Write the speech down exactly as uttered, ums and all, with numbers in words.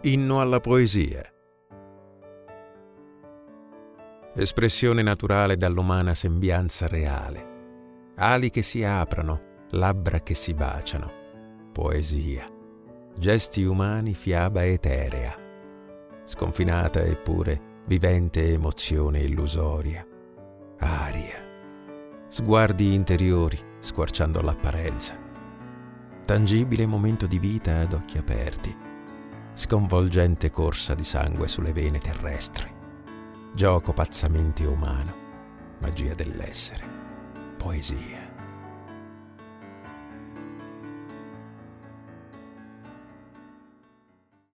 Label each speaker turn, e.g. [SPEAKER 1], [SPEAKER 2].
[SPEAKER 1] Inno alla poesia. Espressione naturale dall'umana sembianza reale. Ali che si aprono, labbra che si baciano. Poesia. Gesti umani, fiaba eterea. Sconfinata eppure vivente emozione illusoria. Aria. Sguardi interiori squarciando l'apparenza. Tangibile momento di vita ad occhi aperti. Sconvolgente corsa di sangue sulle vene terrestri. Gioco pazzamente umano. Magia dell'essere. Poesia.